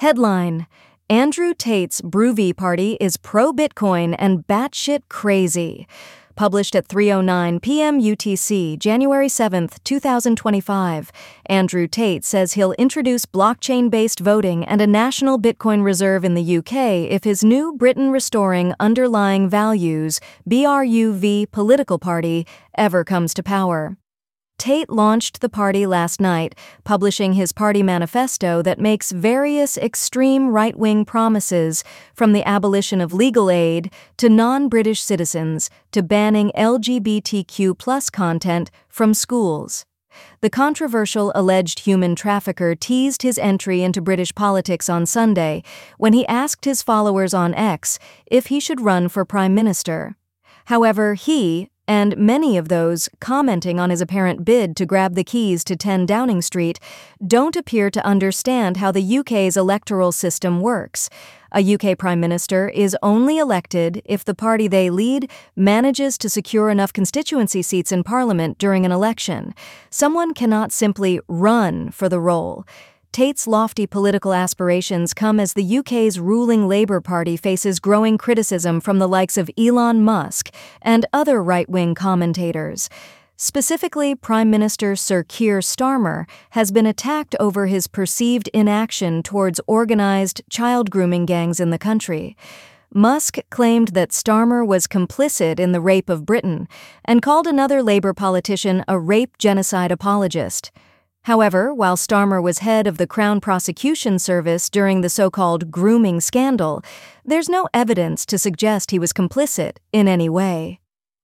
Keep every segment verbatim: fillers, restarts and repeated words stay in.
Headline: Andrew Tate's Broovy Party is pro-Bitcoin and batshit crazy. Published at three oh nine p.m. U T C, January seventh, two thousand twenty-five, Andrew Tate says he'll introduce blockchain-based voting and a national Bitcoin reserve in the U K if his new Britain Restoring Underlying Values (B R U V) political party ever comes to power. Tate launched the party last night, publishing his party manifesto that makes various extreme right-wing promises, from the abolition of legal aid to non-British citizens to banning L G B T Q plus content from schools. The controversial alleged human trafficker teased his entry into British politics on Sunday when he asked his followers on X if he should run for Prime Minister. However, he, and many of those commenting on his apparent bid to grab the keys to ten Downing Street, don't appear to understand how the U K's electoral system works. A U K Prime Minister is only elected if the party they lead manages to secure enough constituency seats in Parliament during an election. Someone cannot simply run for the role. Tate's lofty political aspirations come as the U K's ruling Labour Party faces growing criticism from the likes of Elon Musk and other right-wing commentators. Specifically, Prime Minister Sir Keir Starmer has been attacked over his perceived inaction towards organized child grooming gangs in the country. Musk claimed that Starmer was complicit in the rape of Britain and called another Labour politician a rape genocide apologist. However, while Starmer was head of the Crown Prosecution Service during the so-called grooming scandal, there's no evidence to suggest he was complicit in any way.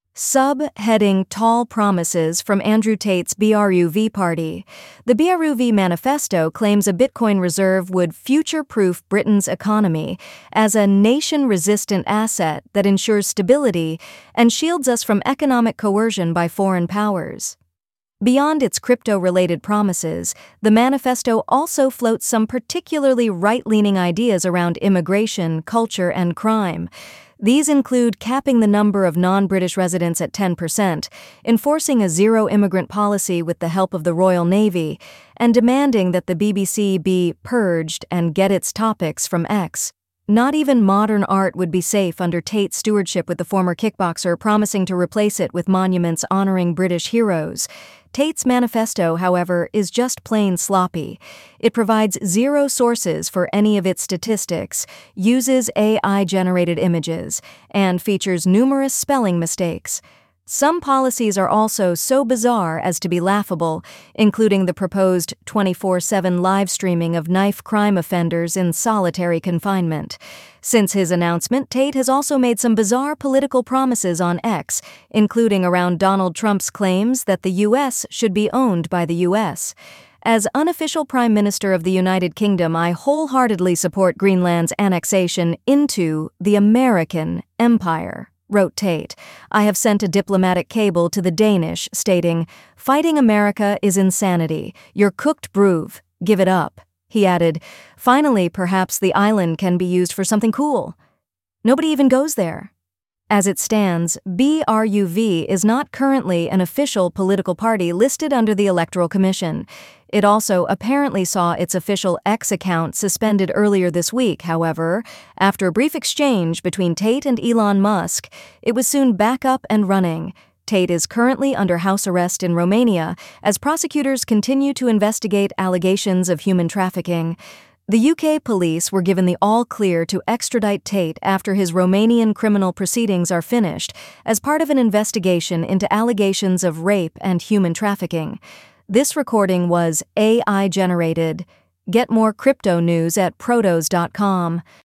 Sub-heading Tall Promises from Andrew Tate's B R U V party. The B R U V manifesto claims a Bitcoin reserve would future-proof Britain's economy as a nation-resistant asset that ensures stability and shields us from economic coercion by foreign powers. Beyond its crypto-related promises, the manifesto also floats some particularly right-leaning ideas around immigration, culture, and crime. These include capping the number of non-British residents at ten percent, enforcing a zero-immigrant policy with the help of the Royal Navy, and demanding that the B B C be purged and get its topics from X. Not even modern art would be safe under Tate's stewardship, with the former kickboxer promising to replace it with monuments honoring British heroes. Tate's manifesto, however, is just plain sloppy. It provides zero sources for any of its statistics, uses A I-generated images, and features numerous spelling mistakes. Some policies are also so bizarre as to be laughable, including the proposed twenty-four seven live streaming of knife crime offenders in solitary confinement. Since his announcement, Tate has also made some bizarre political promises on X, including around Donald Trump's claims that the U S should be owned by the U S. As unofficial Prime Minister of the United Kingdom, I wholeheartedly support Greenland's annexation into the American Empire, wrote Tate. I have sent a diplomatic cable to the Danish stating, "Fighting America is insanity. You're cooked broov. Give it up." He added, "Finally, perhaps the island can be used for something cool. Nobody even goes there." As it stands, B R U V is not currently an official political party listed under the Electoral Commission. It also apparently saw its official X account suspended earlier this week. However, after a brief exchange between Tate and Elon Musk, it was soon back up and running. Tate is currently under house arrest in Romania as prosecutors continue to investigate allegations of human trafficking. The U K police were given the all-clear to extradite Tate after his Romanian criminal proceedings are finished as part of an investigation into allegations of rape and human trafficking. This recording was A I-generated. Get more crypto news at protos dot com.